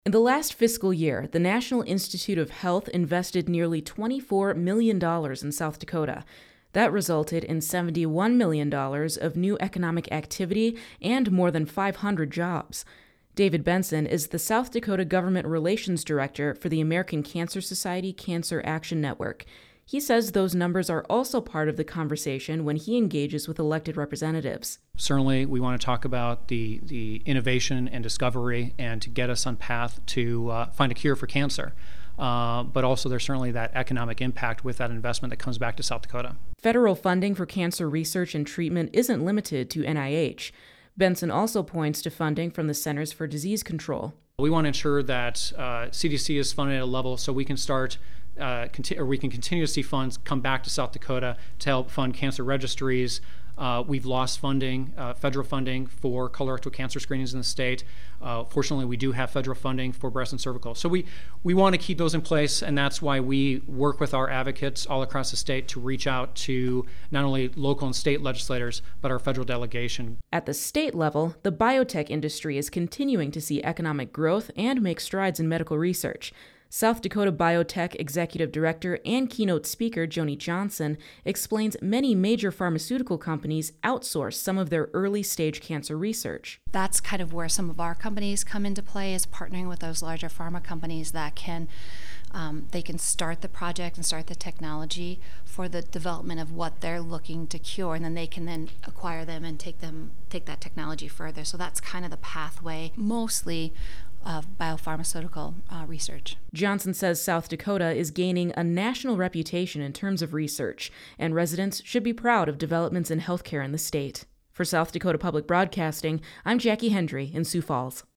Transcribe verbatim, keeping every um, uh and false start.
In the last fiscal year, the National Institute of Health invested nearly twenty-four million dollars in South Dakota. That resulted in seventy-one million dollars of new economic activity and more than five hundred jobs. David Benson is the South Dakota Government Relations Director for the American Cancer Society Cancer Action Network. He says those numbers are also part of the conversation when he engages with elected representatives. Certainly, we want to talk about the, the innovation and discovery and to get us on path to uh, find a cure for cancer. Uh, but also there's certainly that economic impact with that investment that comes back to South Dakota. Federal funding for cancer research and treatment isn't limited to N I H. Benson also points to funding from the Centers for Disease Control. We want to ensure that uh, C D C is funded at a level so we can start Uh, conti- or we can continue to see funds come back to South Dakota to help fund cancer registries. Uh, we've lost funding, uh, federal funding for colorectal cancer screenings in the state. Uh, fortunately, we do have federal funding for breast and cervical. So we, we want to keep those in place, and that's why we work with our advocates all across the state to reach out to not only local and state legislators, but our federal delegation. At the state level, the biotech industry is continuing to see economic growth and make strides in medical research. South Dakota Biotech Executive Director and keynote speaker Joni Johnson explains many major pharmaceutical companies outsource some of their early-stage cancer research. That's kind of where some of our companies come into play, is partnering with those larger pharma companies that can um, they can start the project and start the technology for the development of what they're looking to cure, and then they can then acquire them and take them take that technology further. So that's kind of the pathway, mostly of biopharmaceutical uh, research. Johnson says South Dakota is gaining a national reputation in terms of research, and residents should be proud of developments in healthcare in the state. For South Dakota Public Broadcasting, I'm Jackie Hendry in Sioux Falls.